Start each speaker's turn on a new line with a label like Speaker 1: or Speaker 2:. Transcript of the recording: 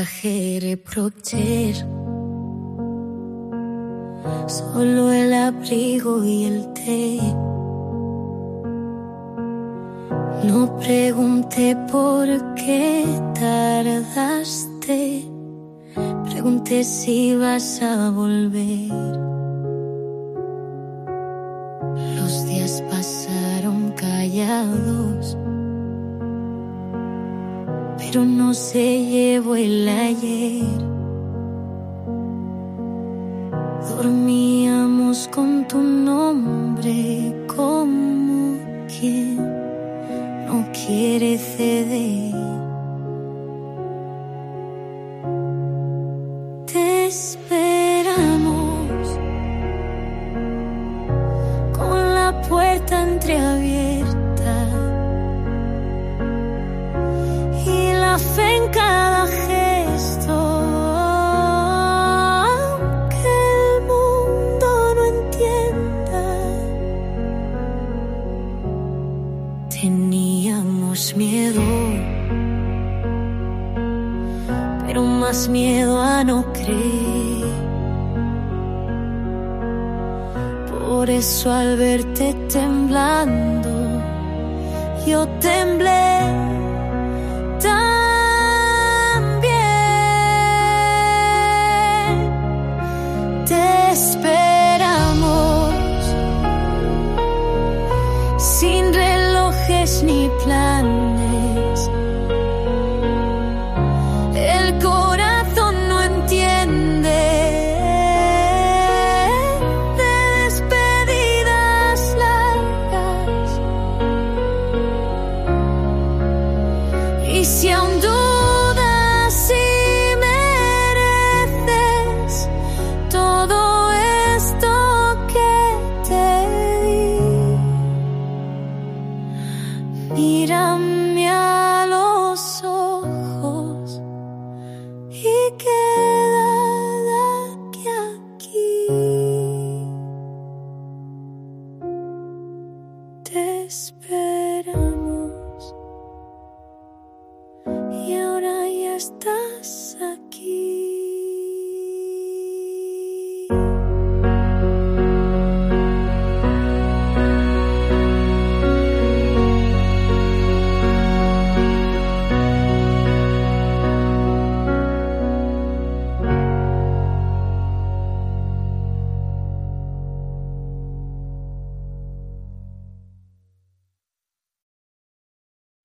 Speaker 1: traje reprocher, solo el abrigo y el té. No pregunté por qué tardaste, pregunté si vas a volver. Los días pasaron callados, pero no se llevó el ayer. Dormíamos con tu nombre como quien no quiere ceder. Te esperamos con la puerta entreabierta y la fe en cada gesto, aunque el mundo no entienda. Teníamos miedo, pero más miedo a no creer. Por eso al verte temblando, yo temblé.